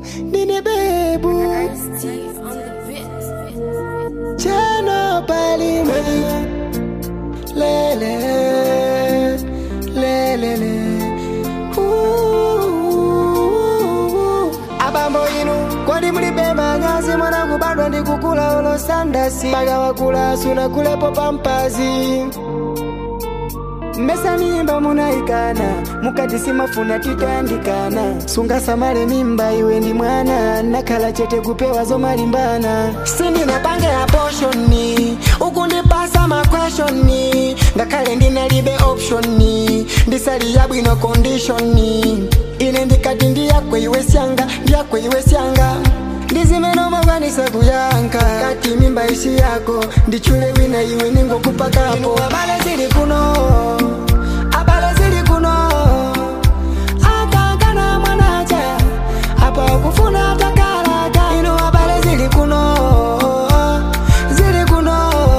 Nini bebu Chano palime Lele Lele Abambo inu Kwadi mlibe manyazi mwana kubadwa ndi kukula ulo sandasi Baga wakula suna kulepo pampazi Mesa mimba munaikana Mukati simafuna titandikana Sunga samale mimba iwe ndi mwana Nakala chete kupewa zo malimbana Sindi napange abortioni Ukundipasa ma questioni Ngakale ndinalibe optioni Ndisali yabu ino conditioni Ine ndikati ndiyakwe iwe syanga Ndizimeno mwanisa kuyanka Kati mimba isi yako Ndichule wina iwe ningo kupakapo Inu abale zili kuno Abale zili kuno Akakana mwanache Hapa kufuna atakalaka Inu abale zili kuno Zili kuno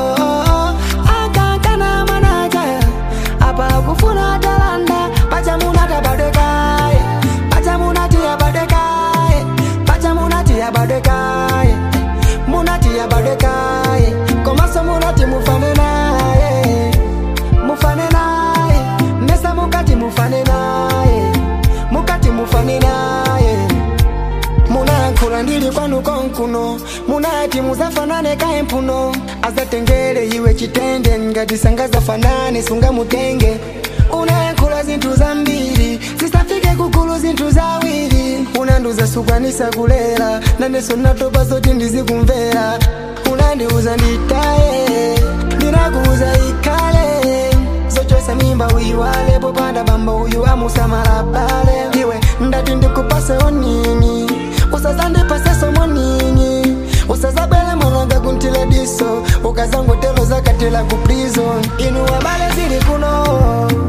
Akakana mwanache Hapa kufuna atalanda Pacha munata badekai Pacha munati ya badekai Pacha munati ya badekai Munati ya badekai Komaso munati mufane nae Mufane nae Mesa mukati mufane nae Mukati mufane nae Muna nkula ndili kwanu konkuno Munati muzafanane kae mpuno Azatengele iwe chitende Ngati sangaza fanane sunga mutenge Unankula zintu za mbili Sistafike kukulu zintu za wili Unanduza sukwanisa kulera Naneso natopa zoti ndizikumvera Unandiuza nditae Ndinakuuza ikale Zochoesa mimba uiwale Popanda bamba uyu amusa marabale Iwe ndati ndikupase onini Usaza ndipase somo nini Usazabele mwanaga kuntile diso Ukazangu telo zakatila kuprison Inu wabale zili kuno